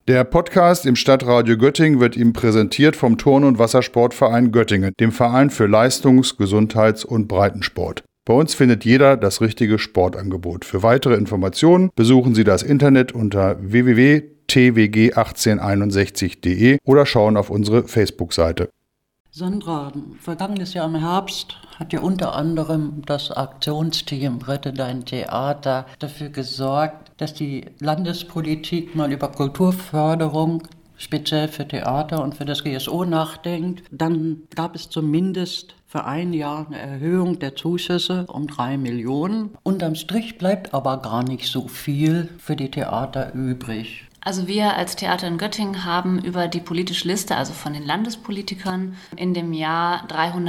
Der Podcast im Stadtradio Göttingen wird Ihnen präsentiert vom Turn- und Wassersportverein Göttingen, dem Verein für Leistungs-, Gesundheits- und Breitensport. Bei uns findet jeder das richtige Sportangebot. Für weitere Informationen besuchen Sie das Internet unter www.twg1861.de oder schauen auf unsere Facebook-Seite. Sandra, vergangenes Jahr im Herbst hat ja unter anderem das Aktionsteam Rette dein Theater dafür gesorgt, dass die Landespolitik mal über Kulturförderung speziell für Theater und für das GSO nachdenkt. Dann gab es zumindest für ein Jahr eine Erhöhung der Zuschüsse um 3 Millionen. Unterm Strich bleibt aber gar nicht so viel für die Theater übrig. Also wir als Theater in Göttingen haben über die politische Liste, also von den Landespolitikern, in dem Jahr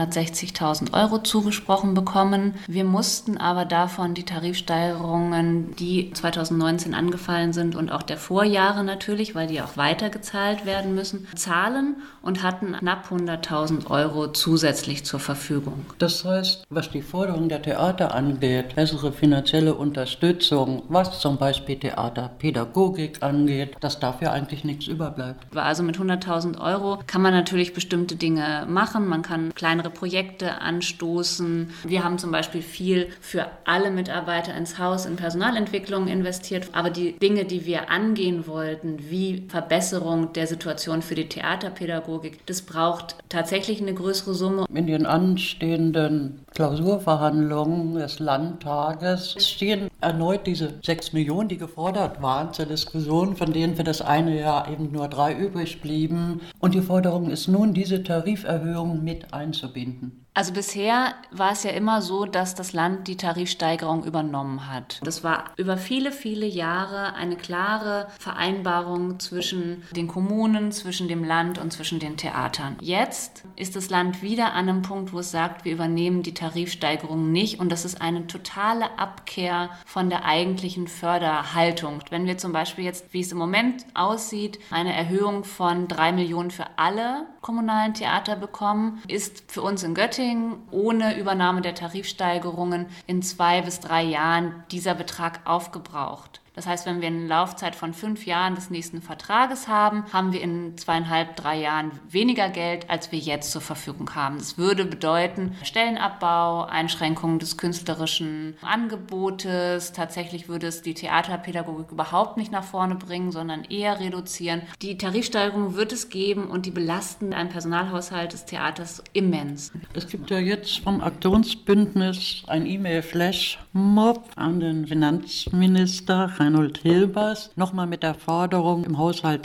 360.000 Euro zugesprochen bekommen. Wir mussten aber davon die Tarifsteigerungen, die 2019 angefallen sind und auch der Vorjahre natürlich, weil die auch weitergezahlt werden müssen, zahlen und hatten knapp 100.000 Euro zusätzlich zur Verfügung. Das heißt, was die Forderung der Theater angeht, bessere finanzielle Unterstützung, was zum Beispiel Theaterpädagogik angeht, dass dafür eigentlich nichts überbleibt. Also mit 100.000 Euro kann man natürlich bestimmte Dinge machen. Man kann kleinere Projekte anstoßen. Wir haben zum Beispiel viel für alle Mitarbeiter ins Haus in Personalentwicklung investiert. Aber die Dinge, die wir angehen wollten, wie Verbesserung der Situation für die Theaterpädagogik, das braucht tatsächlich eine größere Summe. In den anstehenden Klausurverhandlungen des Landtages stehen erneut diese 6 Millionen, die gefordert waren zur Diskussion, von denen für das eine Jahr eben nur 3 übrig blieben. Und die Forderung ist nun, diese Tariferhöhung mit einzubinden. Also bisher war es ja immer so, dass das Land die Tarifsteigerung übernommen hat. Das war über viele, viele Jahre eine klare Vereinbarung zwischen den Kommunen, zwischen dem Land und zwischen den Theatern. Jetzt ist das Land wieder an einem Punkt, wo es sagt, wir übernehmen die Tarifsteigerung nicht. Und das ist eine totale Abkehr von der eigentlichen Förderhaltung. Wenn wir zum Beispiel jetzt, wie es im Moment aussieht, eine Erhöhung von 3 Millionen für alle kommunalen Theater bekommen, ist für uns in Göttingen ohne Übernahme der Tarifsteigerungen in 2 bis 3 Jahren dieser Betrag aufgebraucht. Das heißt, wenn wir eine Laufzeit von 5 Jahren des nächsten Vertrages haben, haben wir in 2,5, 3 Jahren weniger Geld, als wir jetzt zur Verfügung haben. Das würde bedeuten Stellenabbau, Einschränkungen des künstlerischen Angebotes. Tatsächlich würde es die Theaterpädagogik überhaupt nicht nach vorne bringen, sondern eher reduzieren. Die Tarifsteigerung wird es geben und die belasten einen Personalhaushalt des Theaters immens. Es gibt ja jetzt vom Aktionsbündnis ein E-Mail-Flash-Mob an den Finanzminister Reinhold Hilbers, nochmal mit der Forderung im Haushalt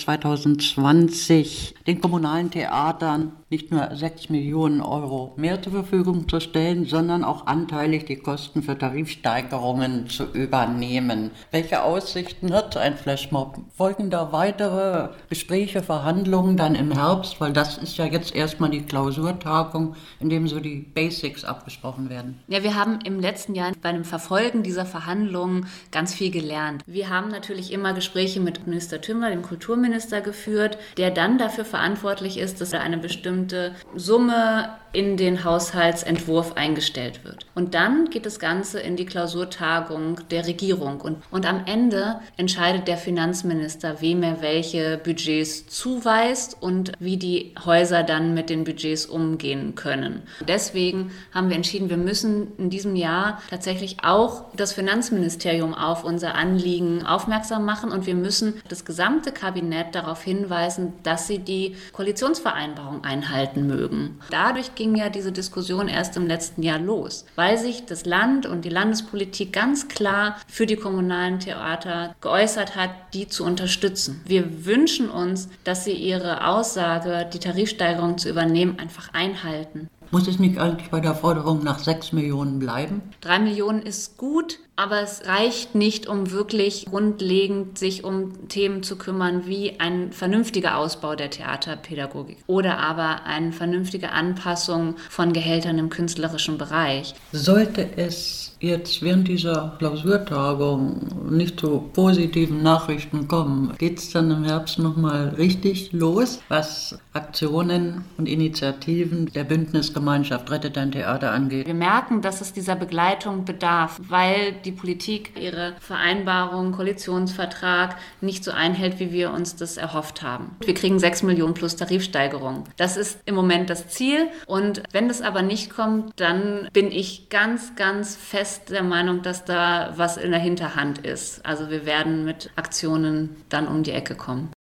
2020 den kommunalen Theatern nicht nur 6 Millionen Euro mehr zur Verfügung zu stellen, sondern auch anteilig die Kosten für Tarifsteigerungen zu übernehmen. Welche Aussichten hat ein Flashmob? Folgen da weitere Gespräche, Verhandlungen dann im Herbst? Weil das ist ja jetzt erstmal die Klausurtagung, in dem so die Basics abgesprochen werden. Ja, wir haben im letzten Jahr bei dem Verfolgen dieser Verhandlungen ganz viel gelernt. Wir haben natürlich immer Gespräche mit Minister Tümmler, dem Kulturminister, geführt, der dann dafür verantwortlich ist, dass eine bestimmte Summe in den Haushaltsentwurf eingestellt wird. Und dann geht das Ganze in die Klausurtagung der Regierung. Und am Ende entscheidet der Finanzminister, wem er welche Budgets zuweist und wie die Häuser dann mit den Budgets umgehen können. Deswegen haben wir entschieden, wir müssen in diesem Jahr tatsächlich auch das Finanzministerium auf unser Anliegen aufmerksam machen und wir müssen das gesamte Kabinett darauf hinweisen, dass sie die Koalitionsvereinbarung einhalten mögen. Dadurch ging ja diese Diskussion erst im letzten Jahr los, weil sich das Land und die Landespolitik ganz klar für die kommunalen Theater geäußert hat, die zu unterstützen. Wir wünschen uns, dass sie ihre Aussage, die Tarifsteigerung zu übernehmen, einfach einhalten. Muss es nicht eigentlich bei der Forderung nach 6 Millionen bleiben? 3 Millionen ist gut, aber es reicht nicht, um wirklich grundlegend sich um Themen zu kümmern, wie ein vernünftiger Ausbau der Theaterpädagogik oder aber eine vernünftige Anpassung von Gehältern im künstlerischen Bereich. Sollte es jetzt während dieser Klausurtagung nicht zu positiven Nachrichten kommen, geht es dann im Herbst nochmal richtig los, was Aktionen und Initiativen der Bündnisgemeinschaft Rette dein Theater angeht? Wir merken, dass es dieser Begleitung bedarf, weil die Politik ihre Vereinbarung, Koalitionsvertrag nicht so einhält, wie wir uns das erhofft haben. Wir kriegen 6 Millionen plus Tarifsteigerung. Das ist im Moment das Ziel. Und wenn das aber nicht kommt, dann bin ich ganz, ganz fest der Meinung, dass da was in der Hinterhand ist. Also wir werden mit Aktionen dann um die Ecke kommen.